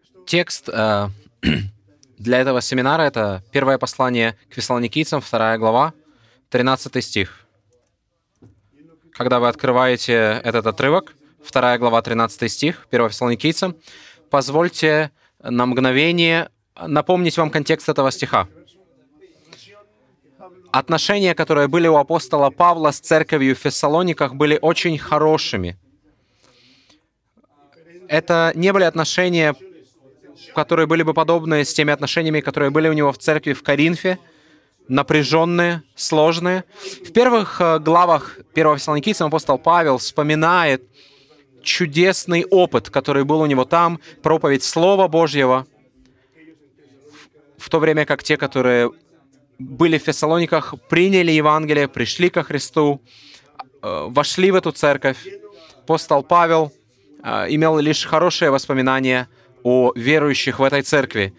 Текст для этого семинара — это первое послание к Фессалоникийцам, 2 глава, 13 стих. Когда вы открываете этот отрывок, 2 глава, 13 стих, 1 Фессалоникийцам, позвольте на мгновение напомнить вам контекст этого стиха. Отношения, которые были у апостола Павла с церковью в Фессалониках, были очень хорошими. Это не были отношения, которые были бы подобны с теми отношениями, которые были у него в церкви в Коринфе, напряженные, сложные. В первых главах 1 Фессалоникийцам апостол Павел вспоминает чудесный опыт, который был у него там, проповедь Слова Божьего, в то время как те, которые были в Фессалониках, приняли Евангелие, пришли ко Христу, вошли в эту церковь. Апостол Павел имел лишь хорошие воспоминания о верующих в этой церкви.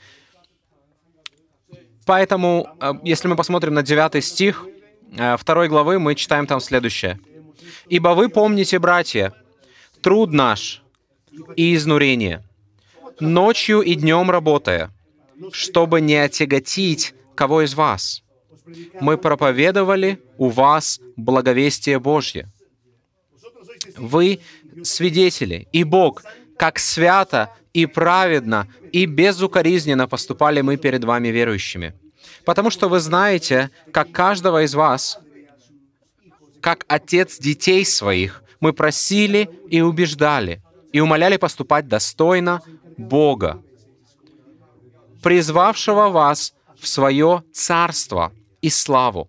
Поэтому, если мы посмотрим на 9 стих 2 главы, мы читаем там следующее. «Ибо вы помните, братья, труд наш и изнурение, ночью и днем работая, чтобы не отяготить кого из вас. Мы проповедовали у вас благовестие Божье. Вы свидетели, и Бог, как свято и праведно и безукоризненно поступали мы перед вами верующими. Потому что вы знаете, как каждого из вас, как отец детей своих, мы просили и убеждали, и умоляли поступать достойно Бога, призвавшего вас в свое царство и славу.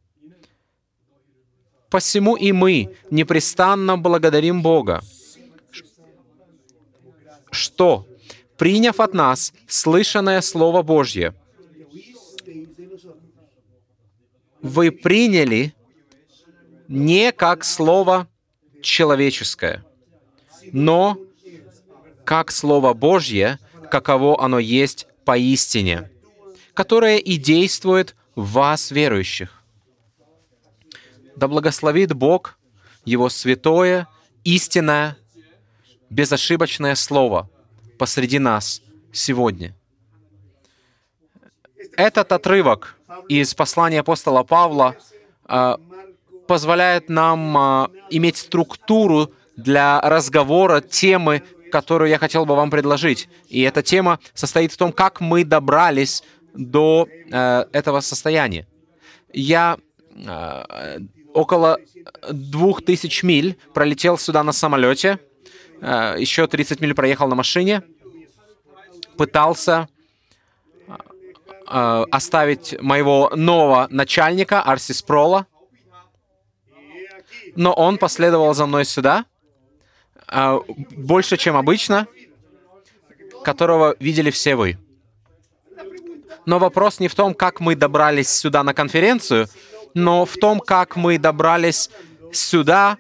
Посему и мы непрестанно благодарим Бога, что, приняв от нас слышанное Слово Божье, вы приняли не как Слово человеческое, но как Слово Божье, каково оно есть поистине, которое и действует в вас, верующих. Да благословит Бог Его святое, истинное, безошибочное Слово посреди нас сегодня. Этот отрывок из послания апостола Павла позволяет нам иметь структуру для разговора темы, которую я хотел бы вам предложить. И эта тема состоит в том, как мы добрались до этого состояния. Я около 2000 миль пролетел сюда на самолете, еще 30 миль проехал на машине, пытался оставить моего нового начальника, Арси Спрола, но он последовал за мной сюда, больше, чем обычно, которого видели все вы. Но вопрос не в том, как мы добрались сюда на конференцию, но в том, как мы добрались сюда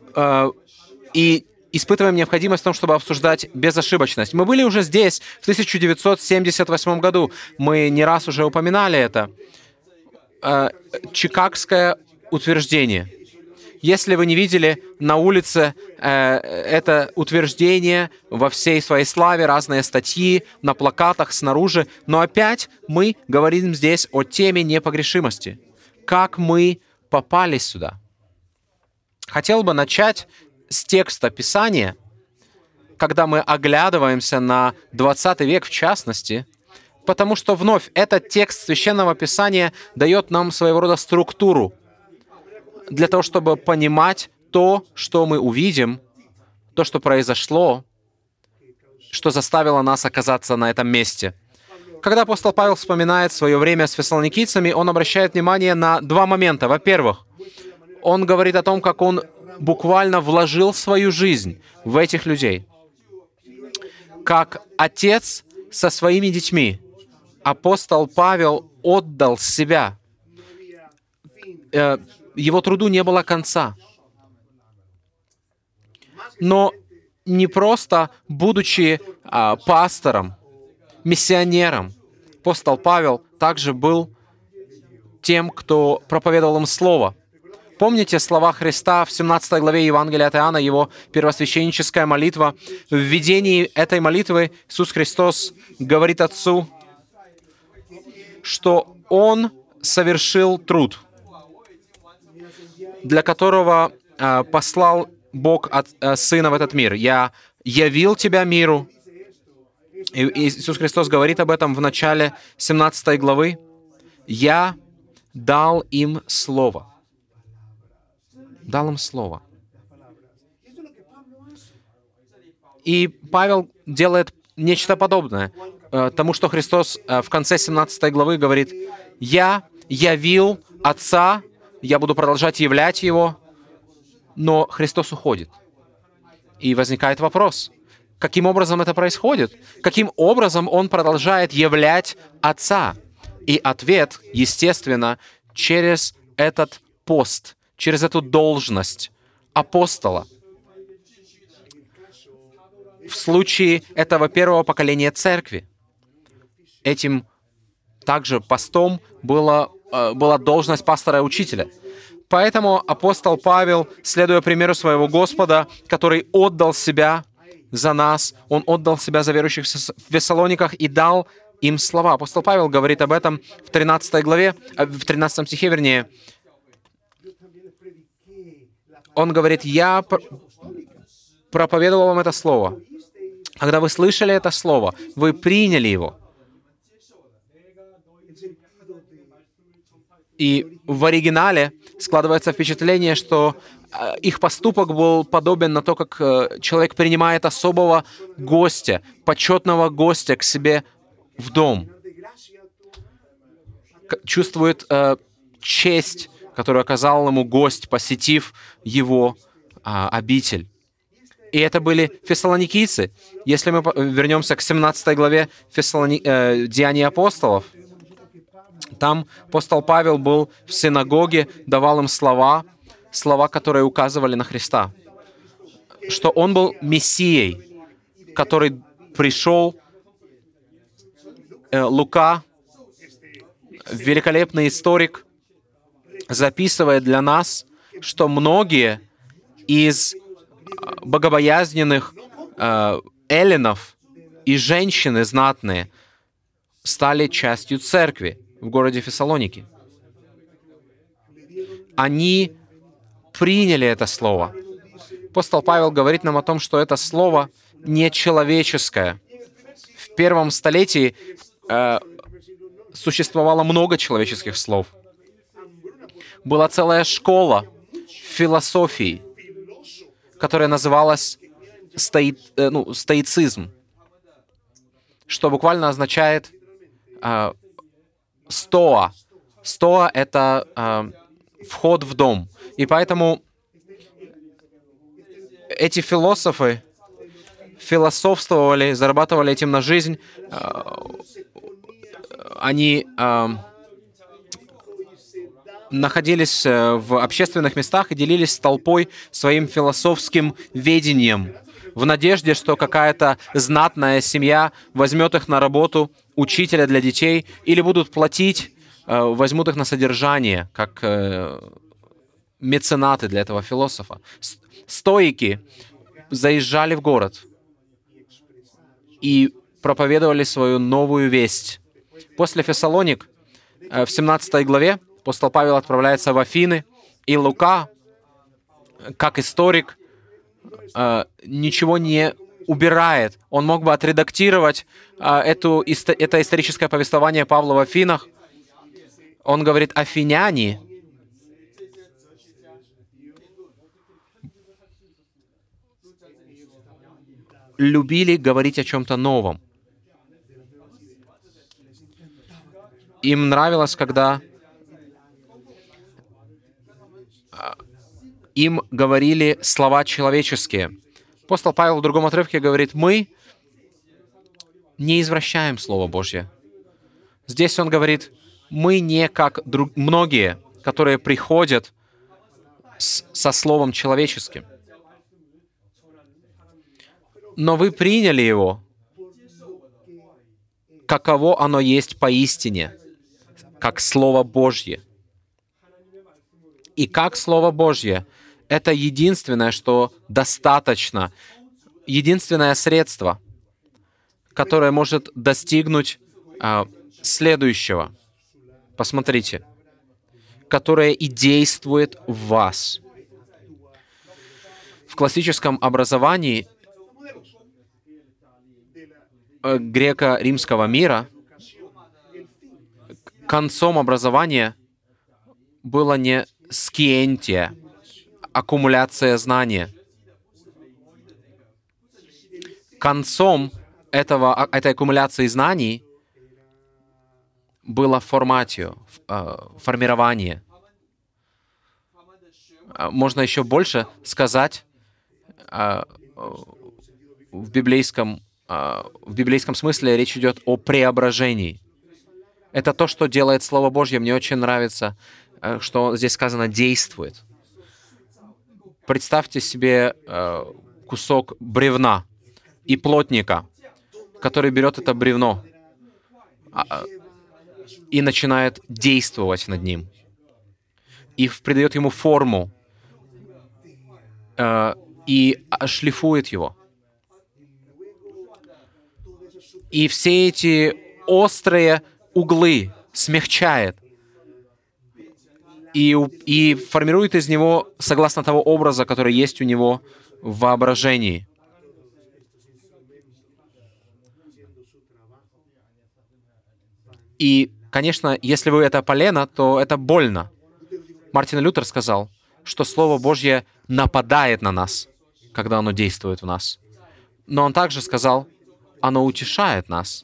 и испытываем необходимость в том, чтобы обсуждать безошибочность. Мы были уже здесь в 1978 году. Мы не раз уже упоминали это. Чикагское утверждение. Если вы не видели на улице это утверждение во всей своей славе, разные статьи на плакатах снаружи, но опять мы говорим здесь о теме непогрешимости. Как мы попали сюда? Хотел бы начать с текста Писания, когда мы оглядываемся на 20 век в частности, потому что вновь этот текст Священного Писания дает нам своего рода структуру для того, чтобы понимать то, что мы увидим, то, что произошло, что заставило нас оказаться на этом месте. Когда апостол Павел вспоминает свое время с фессалоникийцами, он обращает внимание на два момента. Во-первых, он говорит о том, как он буквально вложил свою жизнь в этих людей. Как отец со своими детьми, апостол Павел отдал себя. Его труду не было конца. Но не просто будучи пастором, миссионером, апостол Павел также был тем, кто проповедовал им Слово. Помните слова Христа в 17 главе Евангелия от Иоанна, Его первосвященническая молитва? В введении этой молитвы Иисус Христос говорит Отцу, что Он совершил труд, для которого послал Бог Сына в этот мир. «Я явил тебя миру». И Иисус Христос говорит об этом в начале 17 главы. «Я дал им Слово». Дал им Слово. И Павел делает нечто подобное тому, что Христос в конце 17 главы говорит: «Я явил Отца, я буду продолжать являть Его», но Христос уходит. И возникает вопрос, каким образом это происходит? Каким образом Он продолжает являть Отца? И ответ, естественно, через этот пост, через эту должность апостола. В случае этого первого поколения церкви этим также постом была должность пастора и учителя. Поэтому апостол Павел, следуя примеру своего Господа, который отдал себя за нас, он отдал себя за верующих в Фессалониках и дал им слова. Апостол Павел говорит об этом в 13 главе, в 13 стихе, вернее. Он говорит: «Я проповедовал вам это слово». Когда вы слышали это слово, вы приняли его. И в оригинале складывается впечатление, что их поступок был подобен на то, как человек принимает особого гостя, почетного гостя к себе в дом. Чувствует честь, которую оказал ему гость, посетив его обитель. И это были фессалоникийцы. Если мы вернемся к 17 главе Деяний апостолов, там апостол Павел был в синагоге, давал им слова, которые указывали на Христа, что Он был Мессией, который пришел. Лука, великолепный историк, записывает для нас, что многие из богобоязненных эллинов и женщины знатные стали частью церкви в городе Фессалоники. Они приняли это слово. Апостол Павел говорит нам о том, что это слово не человеческое. В первом столетии существовало много человеческих слов. Была целая школа философии, которая называлась стоицизм, что буквально означает стоа. Стоа — это вход в дом. И поэтому эти философы философствовали, зарабатывали этим на жизнь. Они находились в общественных местах и делились с толпой своим философским ведением в надежде, что какая-то знатная семья возьмет их на работу учителя для детей или будут платить, возьмут их на содержание, как меценаты для этого философа. Стоики заезжали в город и проповедовали свою новую весть. После Фессалоник, в 17 главе, апостол Павел отправляется в Афины, и Лука, как историк, ничего не убирает. Он мог бы отредактировать это историческое повествование Павла в Афинах. Он говорит: афиняне любили говорить о чем-то новом. Им нравилось, когда им говорили слова человеческие. Апостол Павел в другом отрывке говорит: мы не извращаем Слово Божье. Здесь он говорит: мы не как многие, которые приходят со словом человеческим. Но вы приняли его, каково оно есть поистине, как Слово Божье. И как Слово Божье — это единственное, что достаточно, единственное средство, которое может достигнуть следующего. Посмотрите. Которое и действует в вас. В классическом образовании греко-римского мира концом образования было не скиентия, аккумуляция знания. Концом этой аккумуляции знаний было форматио, формирование. Можно еще больше сказать в библейском смысле речь идет о преображении. Это то, что делает Слово Божье. Мне очень нравится, что здесь сказано «действует». Представьте себе кусок бревна и плотника, который берет это бревно и начинает действовать над ним, и придает ему форму, и шлифует его. И все эти острые углы смягчает и формирует из него согласно того образа, который есть у него в воображении. И, конечно, если вы это полено, то это больно. Мартин Лютер сказал, что Слово Божье нападает на нас, когда оно действует в нас. Но он также сказал, оно утешает нас.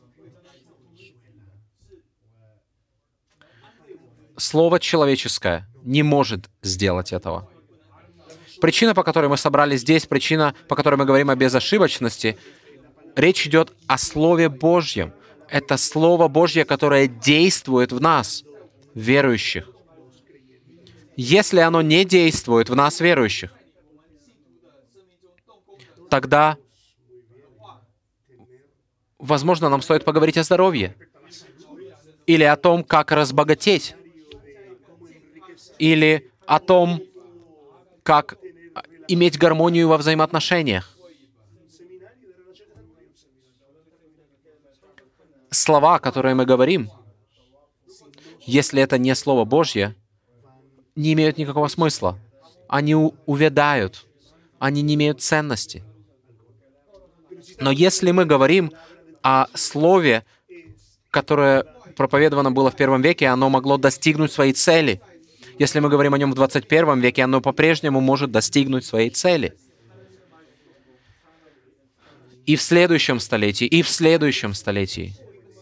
Слово человеческое не может сделать этого. Причина, по которой мы собрались здесь, причина, по которой мы говорим о безошибочности, речь идет о Слове Божьем. Это Слово Божье, которое действует в нас, верующих. Если оно не действует в нас, верующих, тогда, возможно, нам стоит поговорить о здоровье, или о том, как разбогатеть, или о том, как иметь гармонию во взаимоотношениях. Слова, которые мы говорим, если это не Слово Божье, не имеют никакого смысла. Они увядают, они не имеют ценности. Но если мы говорим о Слове, которое проповедовано было в первом веке, оно могло достигнуть своей цели. Если мы говорим о нем в 21 веке, оно по-прежнему может достигнуть своей цели. И в следующем столетии, и в следующем столетии,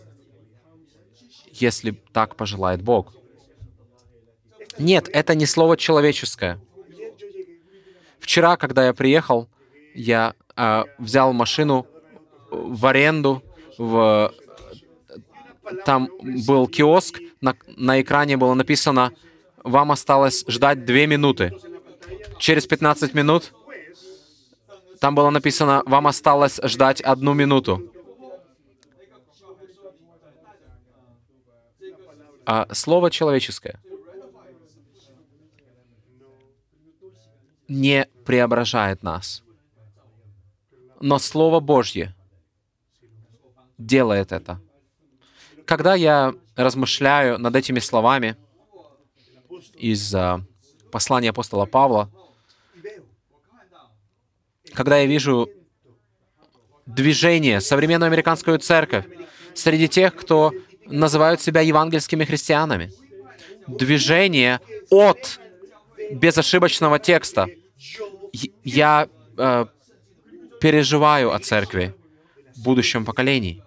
если так пожелает Бог. Нет, это не слово человеческое. Вчера, когда я приехал, я взял машину в аренду. Там был киоск, на экране было написано: «Вам осталось ждать 2 минуты». Через 15 минут там было написано: «Вам осталось ждать 1 минуту». Слово человеческое не преображает нас. Но Слово Божье делает это. Когда я размышляю над этими словами из послания апостола Павла, когда я вижу движение, современную американскую церковь, среди тех, кто называют себя евангельскими христианами, движение от безошибочного текста, я переживаю о церкви в будущем поколении.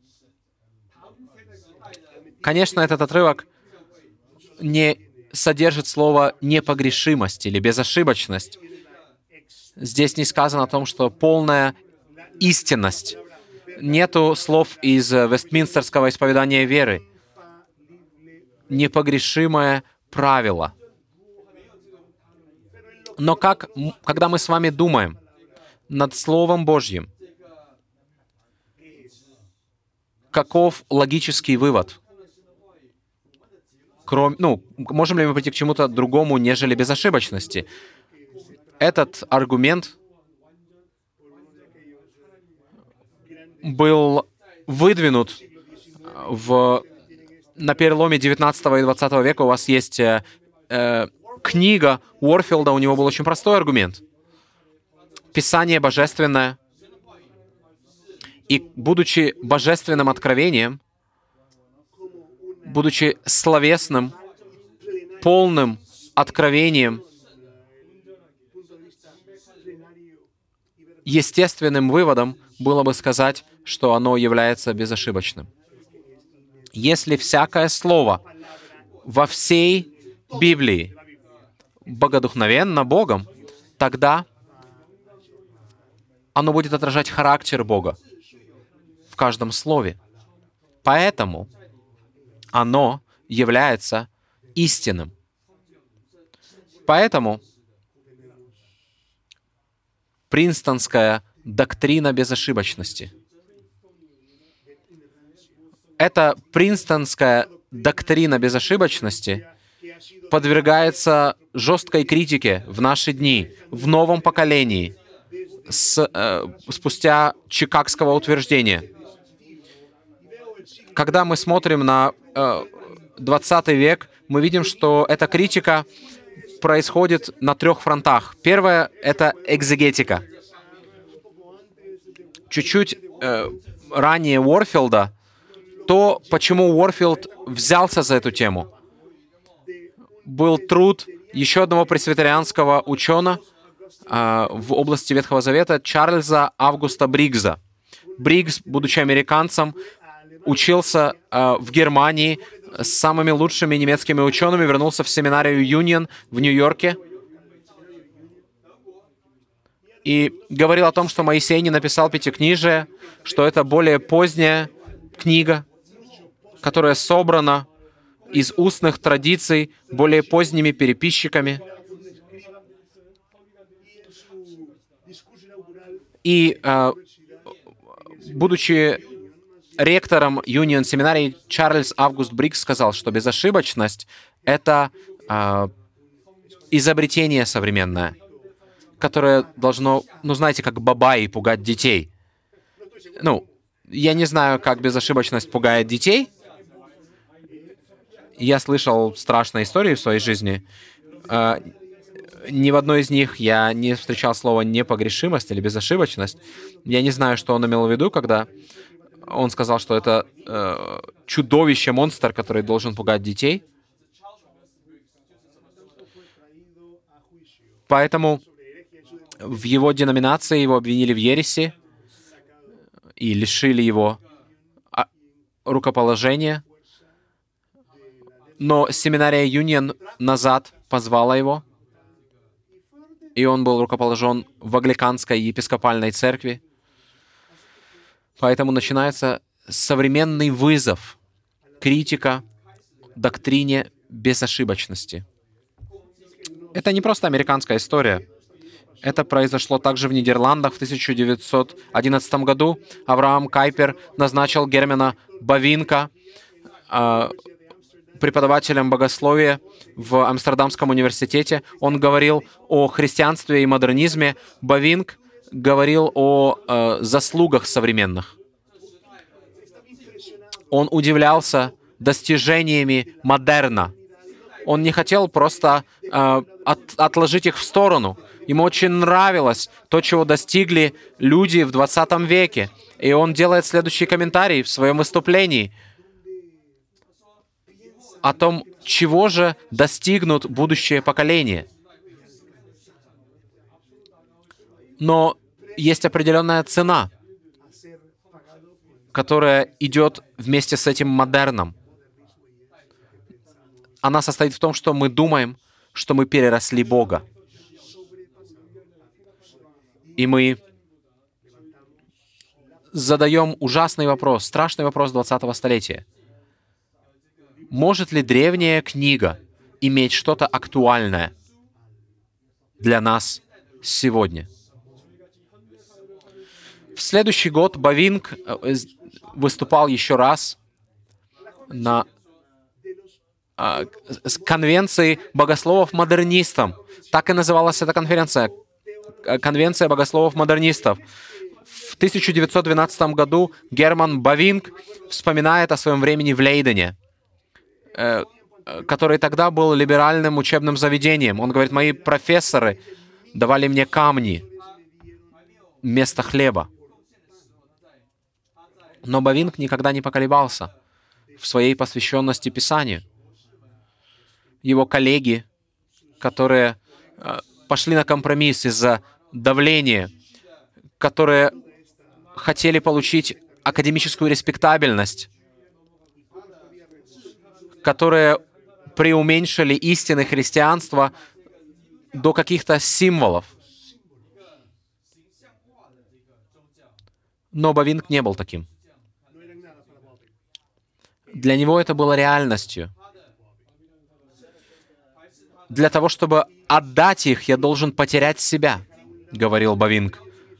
Конечно, этот отрывок не содержит слово «непогрешимость» или «безошибочность». Здесь не сказано о том, что полная истинность. Нету слов из Вестминстерского исповедания веры. Непогрешимое правило. Но когда мы с вами думаем над Словом Божьим, каков логический вывод? можем ли мы прийти к чему-то другому, нежели безошибочности? Этот аргумент был выдвинут на переломе 19 и 20 века. У вас есть книга Уорфилда, у него был очень простой аргумент. Писание божественное, и будучи божественным откровением, будучи словесным, полным откровением, естественным выводом было бы сказать, что оно является безошибочным. Если всякое слово во всей Библии богодухновенно Богом, тогда оно будет отражать характер Бога в каждом слове. Поэтому оно является истинным. Поэтому принстонская доктрина безошибочности. Эта принстонская доктрина безошибочности подвергается жесткой критике в наши дни, в новом поколении, спустя Чикагского утверждения. Когда мы смотрим на 20 век, мы видим, что эта критика происходит на 3 фронтах. Первое — это экзегетика. Чуть-чуть ранее Уорфилда, то, почему Уорфилд взялся за эту тему, был труд еще одного пресвитерианского ученого в области Ветхого Завета, Чарльза Августа Бриггса. Бриггс, будучи американцем, учился в Германии с самыми лучшими немецкими учеными, вернулся в семинарию Юнион в Нью-Йорке и говорил о том, что Моисей не написал Пятикнижие, что это более поздняя книга, которая собрана из устных традиций более поздними переписчиками. И, будучи ректором Юнион семинарии, Чарльз Август Бриггс сказал, что безошибочность — это изобретение современное, которое должно, знаете, как бабаи пугать детей. Я не знаю, как безошибочность пугает детей. Я слышал страшные истории в своей жизни. Ни в одной из них я не встречал слово «непогрешимость» или «безошибочность». Я не знаю, что он имел в виду, когда он сказал, что это чудовище, монстр, который должен пугать детей. Поэтому в его деноминации его обвинили в ереси и лишили его рукоположения. Но семинария Юнион назад позвала его, и он был рукоположен в Англиканской епископальной церкви. Поэтому начинается современный вызов, критика доктрине безошибочности. Это не просто американская история. Это произошло также в Нидерландах в 1911 году. Авраам Кайпер назначил Гермена Бавинка преподавателем богословия в Амстердамском университете. Он говорил о христианстве и модернизме. Бавинк говорил о заслугах современных. Он удивлялся достижениями модерна. Он не хотел просто отложить их в сторону. Ему очень нравилось то, чего достигли люди в 20 веке. И он делает следующий комментарий в своем выступлении о том, чего же достигнут будущее поколение. Но есть определенная цена, которая идет вместе с этим модерном. Она состоит в том, что мы думаем, что мы переросли Бога. И мы задаем ужасный вопрос, страшный вопрос 20-го столетия. Может ли древняя книга иметь что-то актуальное для нас сегодня? В следующий год Бавинк выступал еще раз на конвенции богословов-модернистов. Так и называлась эта конференция. Конвенция богословов-модернистов. В 1912 году Герман Бавинг вспоминает о своем времени в Лейдене, который тогда был либеральным учебным заведением. Он говорит: мои профессоры давали мне камни вместо хлеба. Но Бавинг никогда не поколебался в своей посвященности Писанию. Его коллеги, которые пошли на компромисс из-за давления, которые хотели получить академическую респектабельность, которые преуменьшили истины христианства до каких-то символов. Но Бавинг не был таким. Для него это было реальностью. Для того, чтобы отдать их, я должен потерять себя, говорил Бавинг.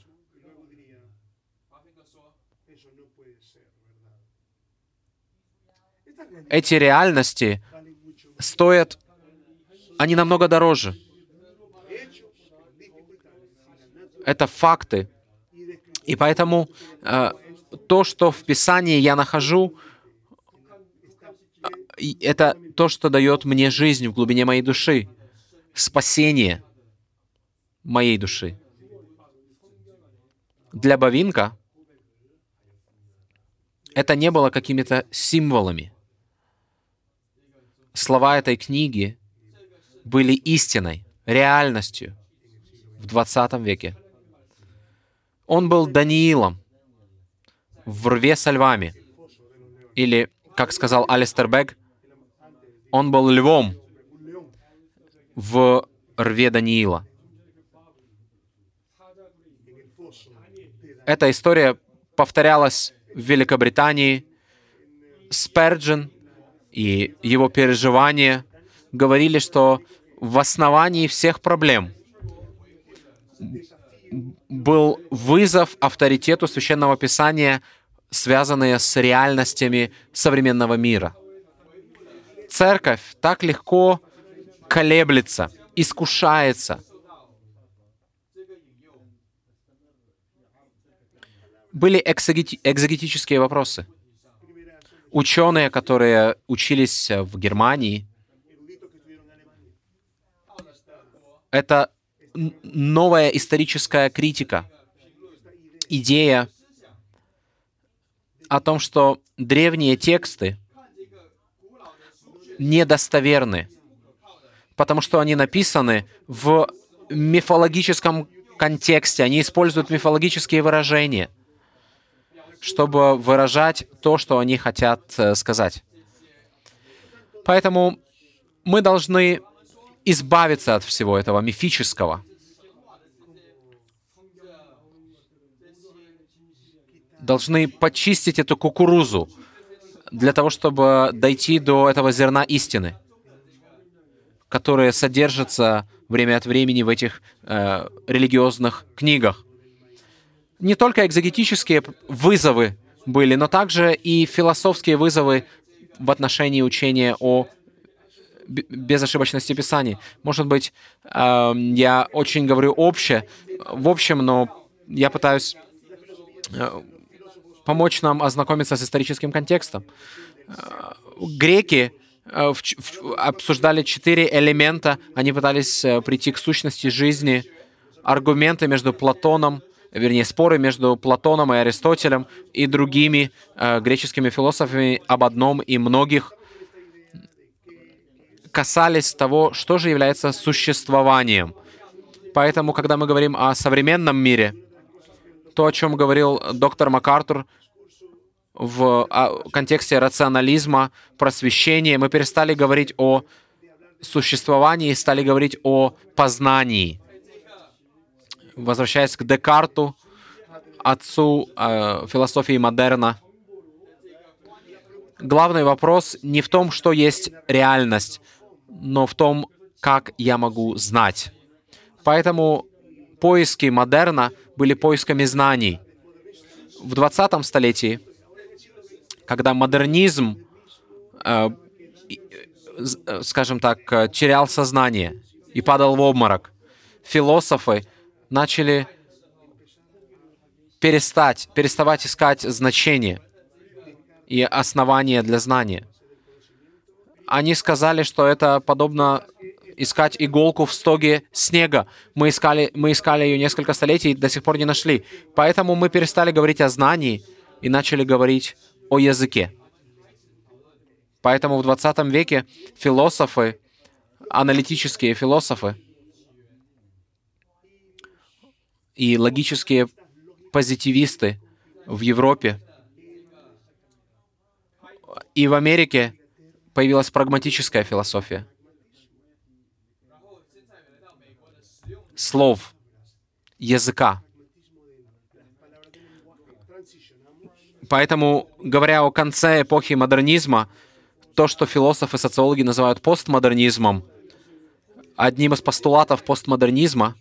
Эти реальности стоят, они намного дороже. Это факты. И поэтому то, что в Писании я нахожу, это то, что дает мне жизнь в глубине моей души, спасение моей души. Для Бавинга это не было какими-то символами. Слова этой книги были истиной, реальностью в 20 веке. Он был Даниилом в рве со львами. Или, как сказал Алистер Бегг, он был львом в рве Даниила. Эта история повторялась в Великобритании. Сперджен и его переживания говорили, что в основании всех проблем был вызов авторитету Священного Писания, связанные с реальностями современного мира. Церковь так легко колеблется, искушается. Были экзегетические вопросы. Ученые, которые учились в Германии, это новая историческая критика, идея о том, что древние тексты недостоверны, потому что они написаны в мифологическом контексте, они используют мифологические выражения, чтобы выражать то, что они хотят сказать. Поэтому мы должны избавиться от всего этого мифического. Должны почистить эту кукурузу для того, чтобы дойти до этого зерна истины, которое содержится время от времени в этих религиозных книгах. Не только экзегетические вызовы были, но также и философские вызовы в отношении учения о безошибочности Писаний. Может быть, я очень говорю в общем, но я пытаюсь помочь нам ознакомиться с историческим контекстом. Греки обсуждали 4 элемента, они пытались прийти к сущности жизни, аргументы между Платоном, споры между Платоном и Аристотелем и другими греческими философами об одном и многих касались того, что же является существованием. Поэтому, когда мы говорим о современном мире, то, о чем говорил доктор МакАртур в контексте рационализма, просвещения, мы перестали говорить о существовании и стали говорить о познании. Возвращаясь к Декарту, отцу философии модерна, главный вопрос не в том, что есть реальность, но в том, как я могу знать. Поэтому поиски модерна были поисками знаний. В 20 столетии, когда модернизм скажем так, терял сознание и падал в обморок. Философы начали переставать искать значение и основания для знания. Они сказали, что это подобно искать иголку в стоге снега. Мы искали ее несколько столетий и до сих пор не нашли. Поэтому мы перестали говорить о знании и начали говорить о языке. Поэтому в 20 веке философы, аналитические философы и логические позитивисты в Европе и в Америке появилась прагматическая философия. Слов, языка. Поэтому, говоря о конце эпохи модернизма, то, что философы, социологи называют постмодернизмом, одним из постулатов постмодернизма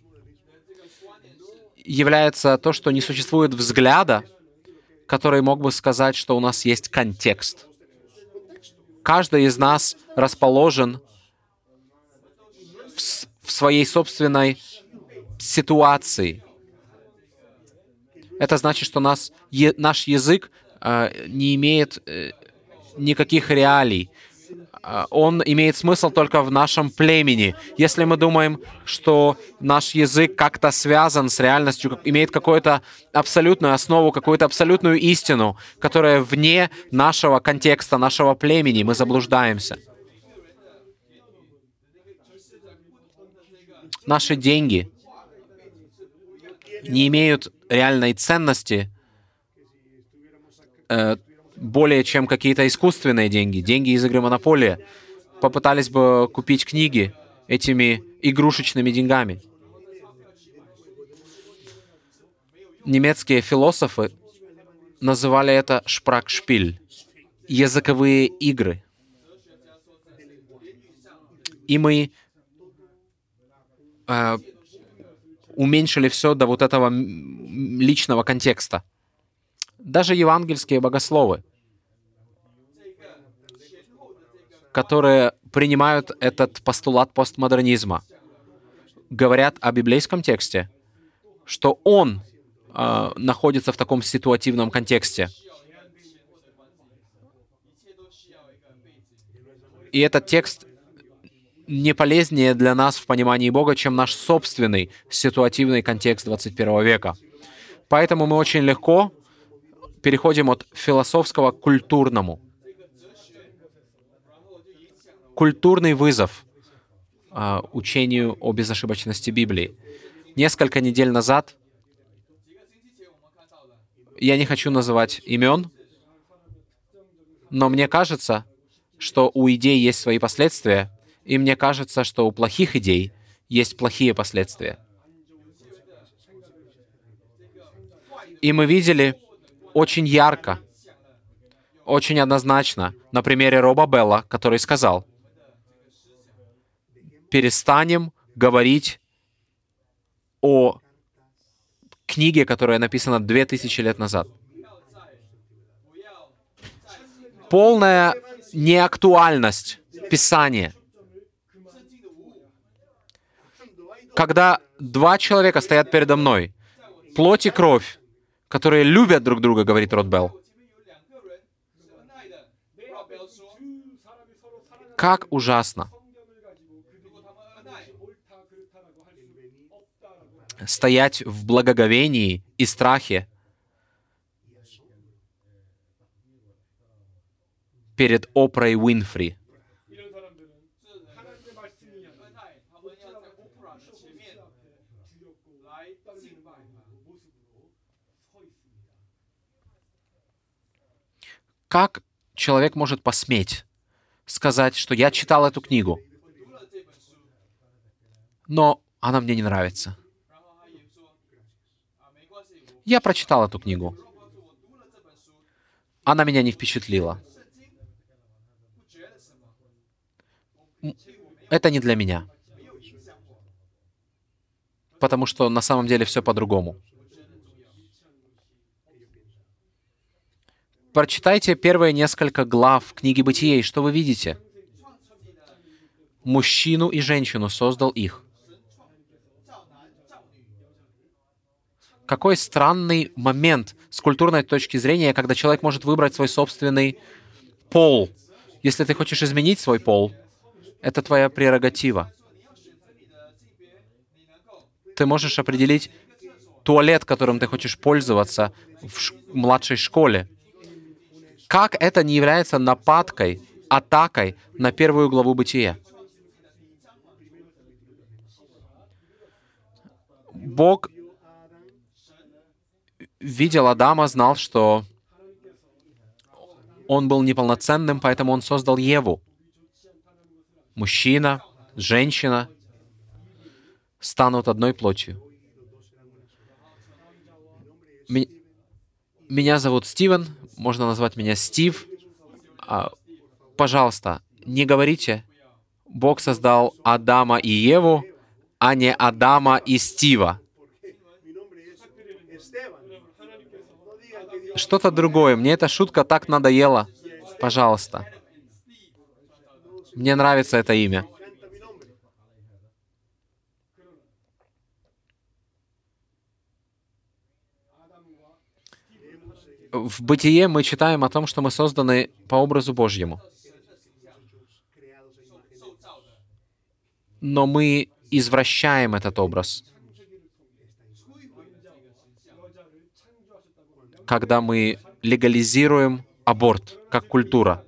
является то, что не существует взгляда, который мог бы сказать, что у нас есть контекст. Каждый из нас расположен в своей собственной ситуации. Это значит, что наш язык не имеет никаких реалий. Он имеет смысл только в нашем племени. Если мы думаем, что наш язык как-то связан с реальностью, имеет какую-то абсолютную основу, какую-то абсолютную истину, которая вне нашего контекста, нашего племени, мы заблуждаемся. Наши деньги не имеют реальной ценности более чем какие-то искусственные деньги, деньги из игры «Монополия». Попытались бы купить книги этими игрушечными деньгами. Немецкие философы называли это «шпракшпиль» — языковые игры. И мы уменьшили все до вот этого личного контекста. Даже евангельские богословы, которые принимают этот постулат постмодернизма, говорят о библейском тексте, что он находится в таком ситуативном контексте. И этот текст не полезнее для нас в понимании Бога, чем наш собственный ситуативный контекст 21 века. Поэтому мы очень легко переходим от философского к культурному. Культурный вызов учению о безошибочности Библии. Несколько недель назад, я не хочу называть имен, но мне кажется, что у идей есть свои последствия, и мне кажется, что у плохих идей есть плохие последствия. И мы видели очень ярко, очень однозначно на примере Роба Белла, который сказал: перестанем говорить о книге, которая написана 2000 лет назад. Полная неактуальность Писания. Когда два человека стоят передо мной, плоть и кровь, которые любят друг друга, говорит Роб Белл. Как ужасно стоять в благоговении и страхе перед Опрой Уинфри. Как человек может посметь сказать, что я читал эту книгу, но она мне не нравится? Я прочитал эту книгу. Она меня не впечатлила. Это не для меня. Потому что на самом деле все по-другому. Прочитайте первые несколько глав книги Бытия, и что вы видите? мужчину и женщину создал их. Какой странный момент с культурной точки зрения, когда человек может выбрать свой собственный пол. Если ты хочешь изменить свой пол, это твоя прерогатива. Ты можешь определить туалет, которым ты хочешь пользоваться в младшей школе. Как это не является нападкой, атакой на первую главу Бытия? Бог видел Адама, знал, что он был неполноценным, поэтому он создал Еву. Мужчина, женщина станут одной плотью. Меня зовут Стивен, можно назвать меня Стив. Пожалуйста, не говорите, Бог создал Адама и Еву, а не Адама и Стива. Что-то другое. Мне эта шутка так надоела. Пожалуйста. Мне нравится это имя. В Бытие мы читаем о том, что мы созданы по образу Божьему. Но мы извращаем этот образ, когда мы легализируем аборт как культура.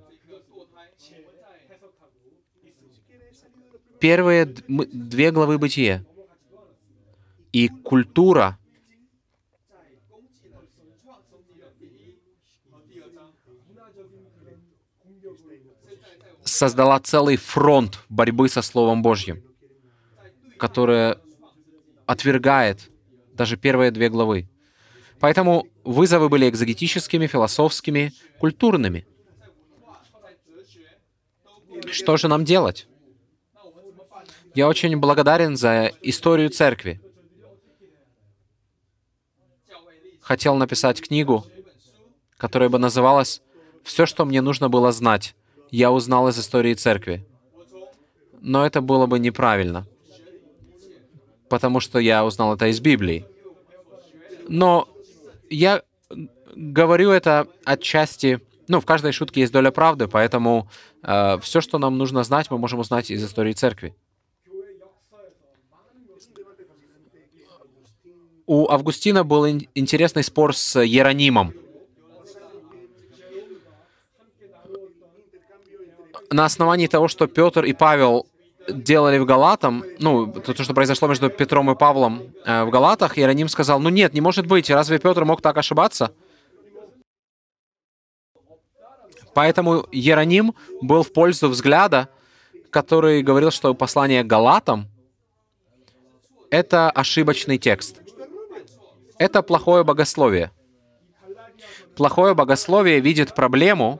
Первые две главы Бытия и культура создала целый фронт борьбы со Словом Божьим, которое отвергает даже первые две главы. Поэтому вызовы были экзегетическими, философскими, культурными. Что же нам делать? Я очень благодарен за историю церкви. Хотел написать книгу, которая бы называлась «Все, что мне нужно было знать, я узнал из истории церкви». Но это было бы неправильно, потому что я узнал это из Библии. Но я говорю это отчасти, в каждой шутке есть доля правды, поэтому все, что нам нужно знать, мы можем узнать из истории церкви. У Августина был интересный спор с Иеронимом. На основании того, что Петр и Павел делали в Галатам, то, что произошло между Петром и Павлом в Галатах, Иероним сказал, нет, не может быть, разве Петр мог так ошибаться? Поэтому Иероним был в пользу взгляда, который говорил, что послание к Галатам — это ошибочный текст. Это плохое богословие. Плохое богословие видит проблему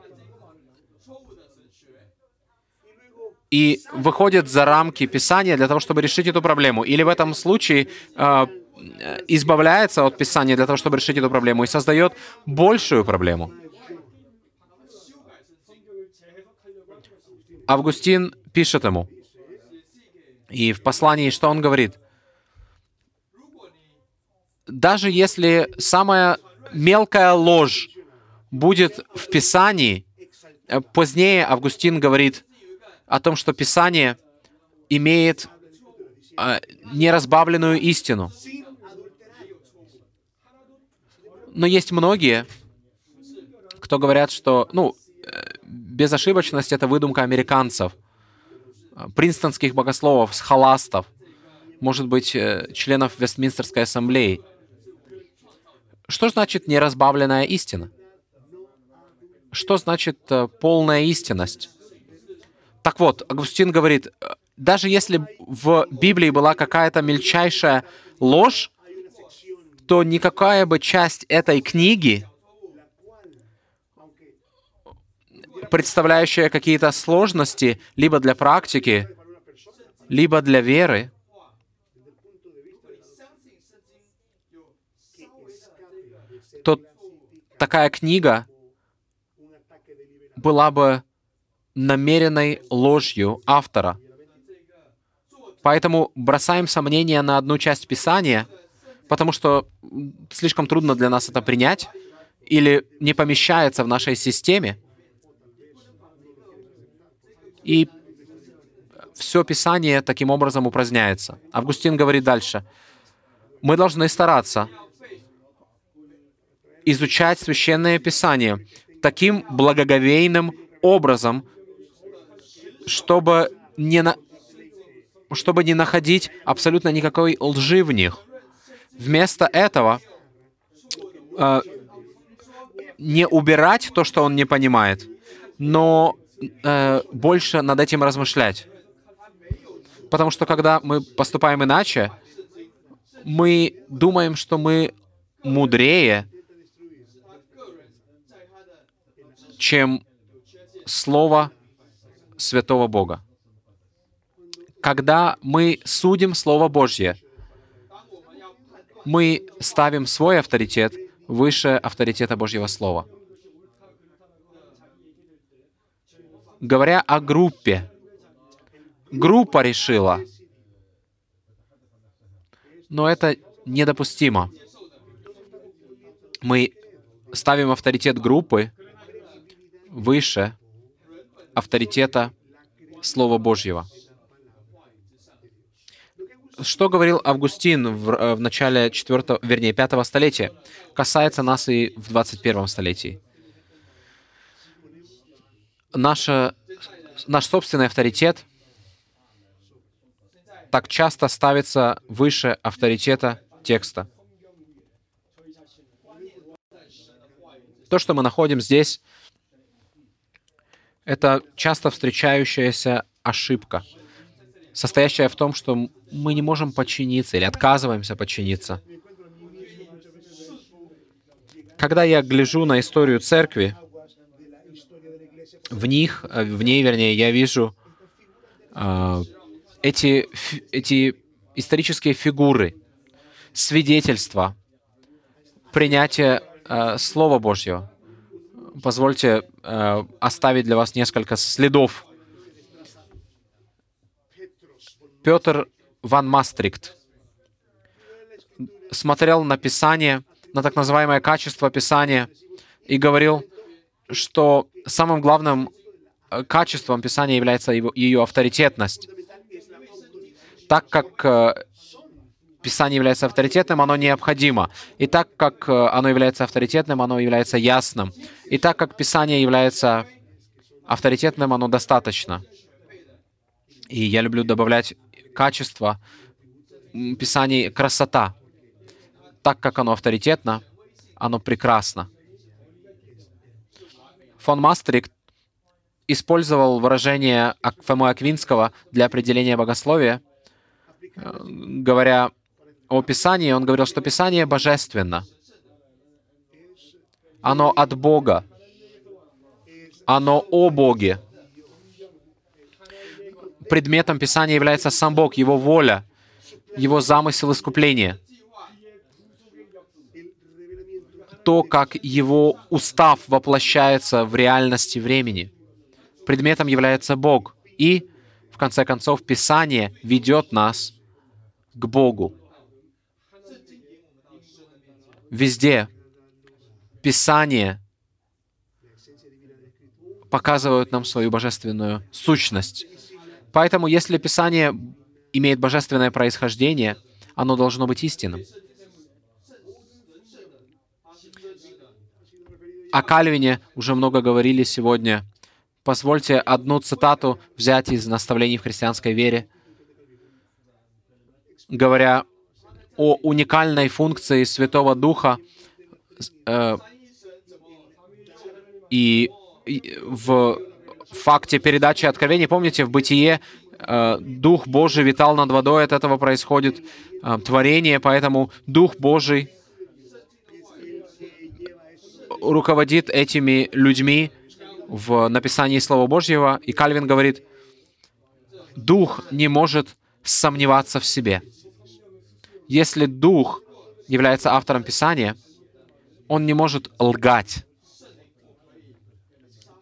и выходит за рамки Писания для того, чтобы решить эту проблему. Или в этом случае избавляется от Писания для того, чтобы решить эту проблему, и создает большую проблему. Августин пишет ему, и в послании что он говорит? Даже если самая мелкая ложь будет в Писании, позднее Августин говорит о том, что Писание имеет неразбавленную истину. Но есть многие, кто говорят, что безошибочность — это выдумка американцев, принстонских богословов, схоластов, может быть, членов Вестминстерской ассамблеи. Что значит неразбавленная истина? Что значит полная истинность? Так вот, Августин говорит, даже если в Библии была какая-то мельчайшая ложь, то никакая бы часть этой книги, представляющая какие-то сложности либо для практики, либо для веры, то такая книга была бы намеренной ложью автора. Поэтому бросаем сомнения на одну часть Писания, потому что слишком трудно для нас это принять или не помещается в нашей системе. И все Писание таким образом упраздняется. Августин говорит дальше. Мы должны стараться изучать Священное Писание таким благоговейным образом, чтобы не находить абсолютно никакой лжи в них. Вместо этого не убирать то, что он не понимает, но больше над этим размышлять. Потому что когда мы поступаем иначе, мы думаем, что мы мудрее, чем Слово Святого Бога. Когда мы судим Слово Божье, мы ставим свой авторитет выше авторитета Божьего Слова. Говоря о группе, группа решила, но это недопустимо. Мы ставим авторитет группы выше авторитета Слова Божьего. Что говорил Августин в начале 5 столетия, касается нас и в 21 столетии. Наш собственный авторитет так часто ставится выше авторитета текста. То, что мы находим здесь, это часто встречающаяся ошибка, состоящая в том, что мы не можем подчиниться или отказываемся подчиниться. Когда я гляжу на историю церкви, в ней, я вижу эти исторические фигуры, свидетельства, принятия Слова Божьего. Позвольте оставить для вас несколько следов. Петр ван Мастрикт смотрел на Писание, на так называемое качество Писания и говорил, что самым главным качеством Писания является ее авторитетность. Так как Писание является авторитетным, оно необходимо. И так как оно является авторитетным, оно является ясным. И так как Писание является авторитетным, оно достаточно. И я люблю добавлять качество Писания, красота. Так как оно авторитетно, оно прекрасно. Фон Мастрикт использовал выражение Фомы Аквинского для определения богословия. Говоря о Писании, он говорил, что Писание божественно. Оно от Бога. Оно о Боге. Предметом Писания является сам Бог, Его воля, Его замысел искупления. То, как Его устав воплощается в реальности времени. Предметом является Бог. И, в конце концов, Писание ведет нас к Богу. Везде Писание показывают нам свою божественную сущность. Поэтому, если Писание имеет божественное происхождение, оно должно быть истинным. О Кальвине уже много говорили сегодня. Позвольте одну цитату взять из наставлений в христианской вере, говоря о уникальной функции Святого Духа и в факте передачи откровений. Помните, в Бытие Дух Божий витал над водой, от этого происходит творение, поэтому Дух Божий руководит этими людьми в написании Слова Божьего. И Кальвин говорит, Дух не может сомневаться в себе. Если Дух является автором Писания, он не может лгать.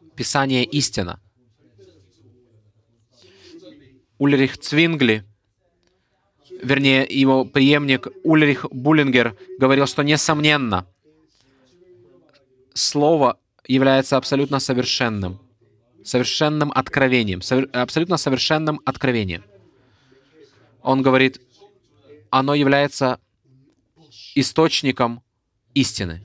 Писание — истина. Ульрих Цвингли вернее, его преемник Ульрих Буллингер говорил, что несомненно, Слово является абсолютно совершенным, совершенным откровением, абсолютно совершенным откровением. Он говорит, оно является источником истины.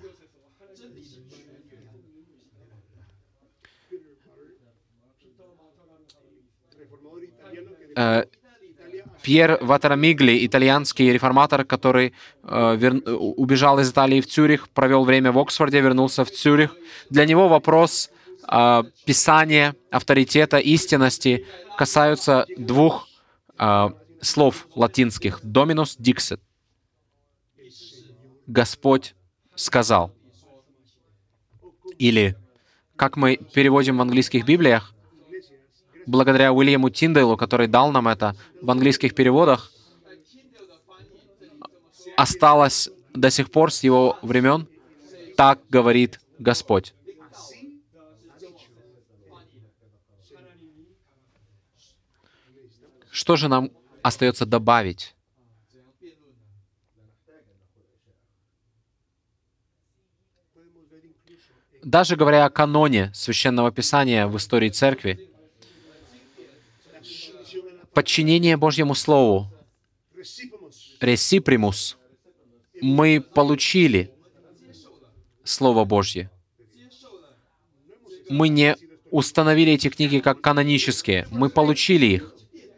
Пьер Ватрамигли, итальянский реформатор, который убежал из Италии в Цюрих, провел время в Оксфорде, вернулся в Цюрих. Для него вопрос писания, авторитета, истинности касаются двух слов латинских «dominus dixit» — «Господь сказал». Или, как мы переводим в английских Библиях, благодаря Уильяму Тиндейлу, который дал нам это, в английских переводах осталось до сих пор с его времен «Так говорит Господь». Что же нам остается добавить? Даже говоря о каноне Священного Писания в истории Церкви, подчинение Божьему Слову, ресипримус, мы получили Слово Божье. Мы не установили эти книги как канонические, мы получили их.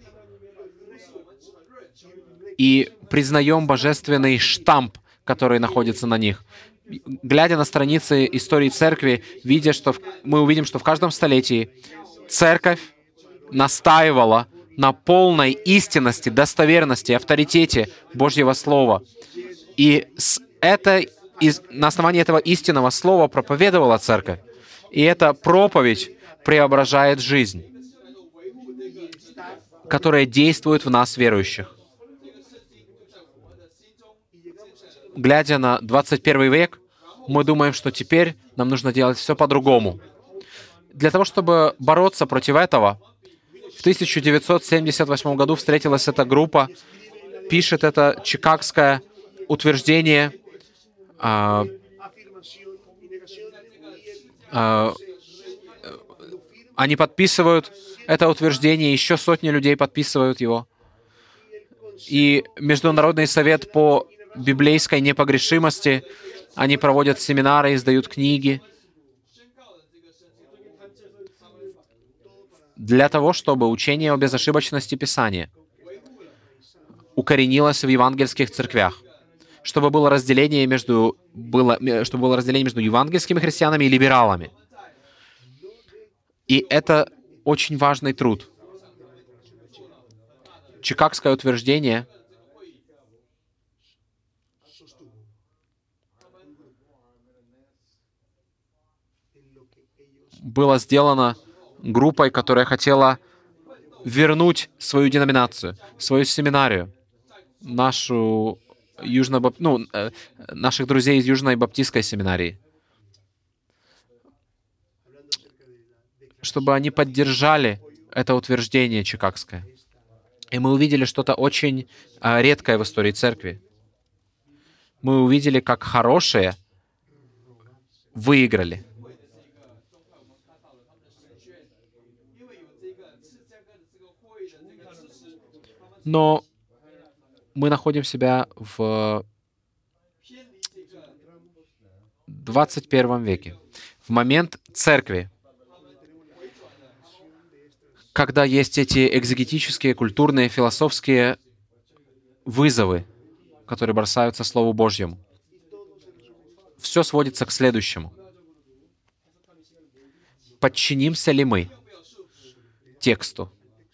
И признаем божественный штамп, который находится на них. Глядя на страницы истории Церкви, мы увидим, что в каждом столетии Церковь настаивала на полной истинности, достоверности, авторитете Божьего Слова. И на основании этого истинного Слова проповедовала Церковь. И эта проповедь преображает жизнь, которая действует в нас, верующих. Глядя на 21 век, мы думаем, что теперь нам нужно делать все по-другому. Для того, чтобы бороться против этого, в 1978 году встретилась эта группа, пишет это чикагское утверждение. Они подписывают это утверждение, еще сотни людей подписывают его. И Международный совет по библейской непогрешимости, они проводят семинары, издают книги для того, чтобы учение о безошибочности Писания укоренилось в евангельских церквях, чтобы было разделение между евангельскими христианами и либералами. И это очень важный труд. Чикагское утверждение было сделано группой, которая хотела вернуть свою деноминацию, свою семинарию, наших друзей из Южной Баптистской семинарии, чтобы они поддержали это утверждение чикагское. И мы увидели что-то очень редкое в истории Церкви. Мы увидели, как хорошие выиграли. Но мы находим себя в 21 веке, в момент Церкви, когда есть эти экзегетические, культурные, философские вызовы, которые бросаются Слову Божьему. Все сводится к следующему. Подчинимся ли мы тексту?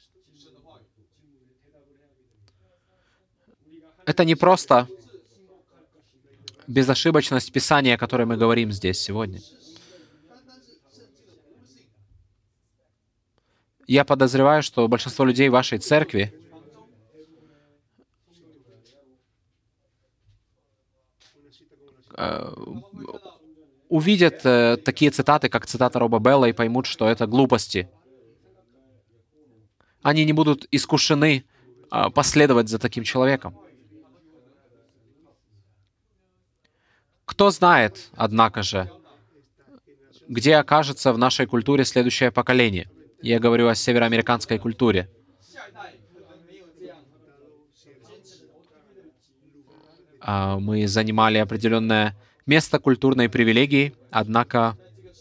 Это не просто безошибочность Писания, о которой мы говорим здесь сегодня. Я подозреваю, что большинство людей в вашей церкви увидят такие цитаты, как цитата Роба Белла, и поймут, что это глупости. Они не будут искушены последовать за таким человеком. Кто знает, однако же, где окажется в нашей культуре следующее поколение? Я говорю о североамериканской культуре. Мы занимали определенное место культурной привилегии, однако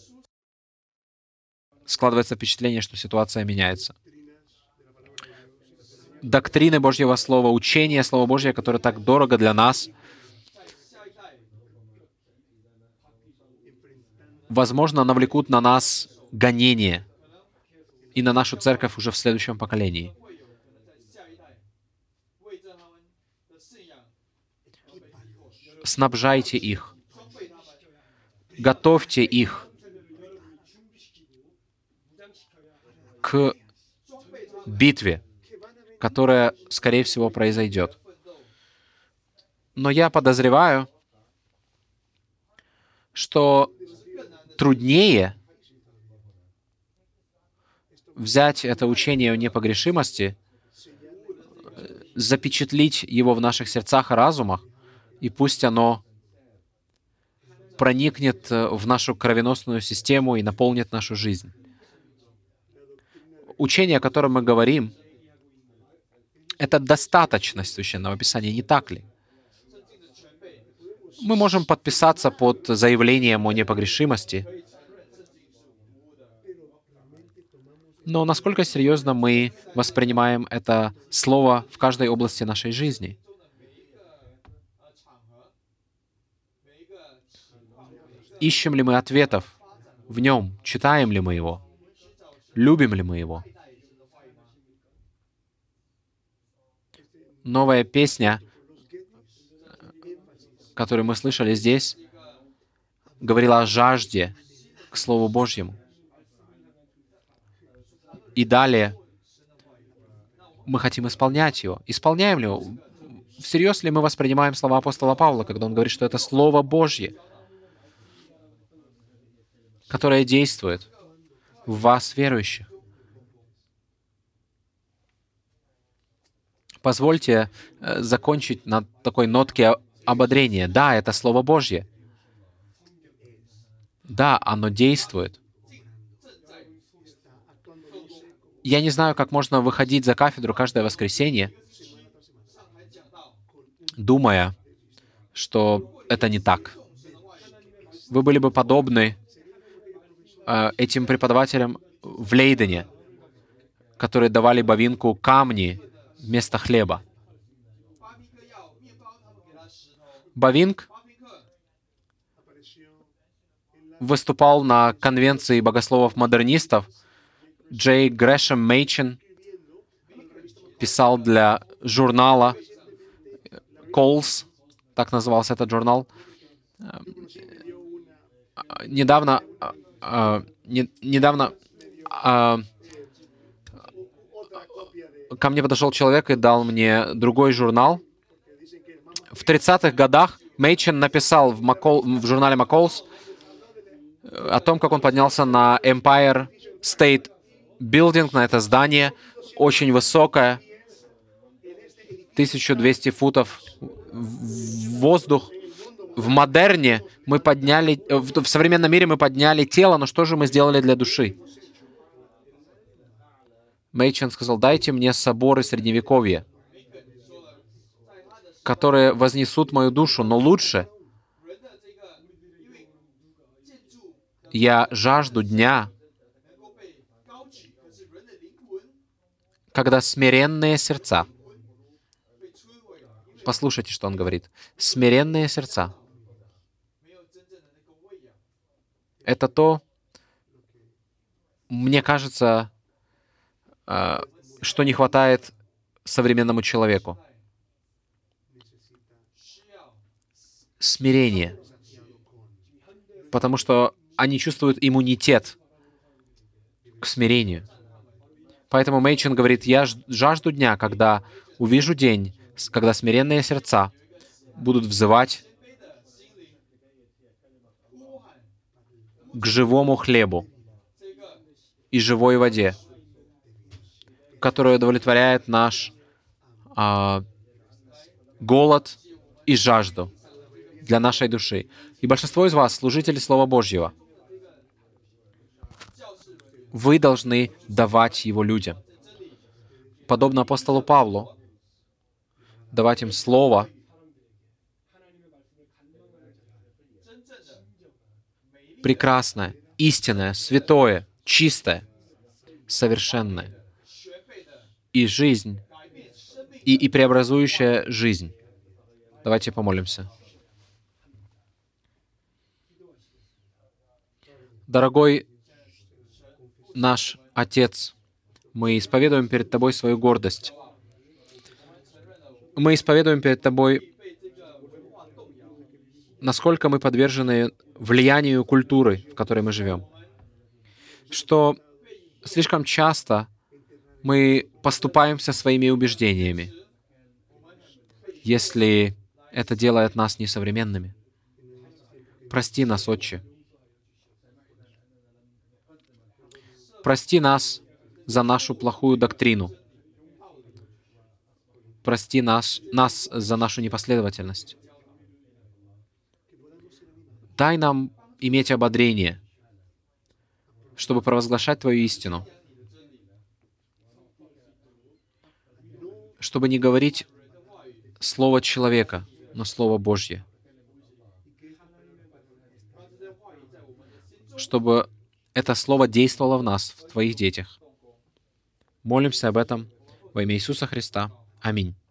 складывается впечатление, что ситуация меняется. Доктрины Божьего Слова, учение Слова Божьего, которое так дорого для нас, возможно, навлекут на нас гонение и на нашу церковь уже в следующем поколении. Снабжайте их, готовьте их к битве, которая, скорее всего, произойдет. Но я подозреваю, что труднее взять это учение о непогрешимости, запечатлить его в наших сердцах и разумах, и пусть оно проникнет в нашу кровеносную систему и наполнит нашу жизнь. Учение, о котором мы говорим, это достаточность Священного Писания, не так ли? Мы можем подписаться под заявлением о непогрешимости, но насколько серьезно мы воспринимаем это слово в каждой области нашей жизни? Ищем ли мы ответов в нем? Читаем ли мы его? Любим ли мы его? Новая песня, которую мы слышали здесь, говорила о жажде к Слову Божьему. И далее мы хотим исполнять его. Исполняем ли его? Всерьез ли мы воспринимаем слова апостола Павла, когда он говорит, что это Слово Божье, которое действует в вас, верующих? Позвольте закончить на такой нотке ободрения. Да, это Слово Божье. Да, оно действует. Я не знаю, как можно выходить за кафедру каждое воскресенье, думая, что это не так. Вы были бы подобны этим преподавателям в Лейдене, которые давали Бавинку камни вместо хлеба. Бавинг выступал на конвенции богословов-модернистов. Джей Грэшем Мейчен писал для журнала Coles, так назывался этот журнал. Недавно ко мне подошел человек и дал мне другой журнал. В 30-х годах Мейчен написал в журнале McCall's о том, как он поднялся на Empire State Building, на это здание, очень высокое, 1200 футов в воздух. В модерне мы подняли, в современном мире мы подняли тело, но что же мы сделали для души? Мейчен сказал: дайте мне соборы Средневековья, которые вознесут мою душу, но лучше я жажду дня, когда смиренные сердца, послушайте, что он говорит, смиренные сердца, это то, мне кажется, что не хватает современному человеку. Смирение. Потому что они чувствуют иммунитет к смирению. Поэтому Мейчен говорит: я жажду дня, когда увижу день, когда смиренные сердца будут взывать к живому хлебу и живой воде, которая удовлетворяет наш голод и жажду для нашей души. И большинство из вас, служители Слова Божьего, вы должны давать его людям. Подобно апостолу Павлу, давать им Слово, прекрасное, истинное, святое, чистое, совершенное. И жизнь, и преобразующая жизнь. Давайте помолимся. Дорогой наш Отец, мы исповедуем перед Тобой свою гордость. Мы исповедуем перед Тобой, насколько мы подвержены влиянию культуры, в которой мы живем. Что слишком часто мы поступаемся своими убеждениями, если это делает нас несовременными. Прости нас, Отче. Прости нас за нашу плохую доктрину. Прости нас за нашу непоследовательность. Дай нам иметь ободрение, чтобы провозглашать Твою истину, чтобы не говорить слово человека, но слово Божье, чтобы это слово действовало в нас, в Твоих детях. Молимся об этом во имя Иисуса Христа. Аминь.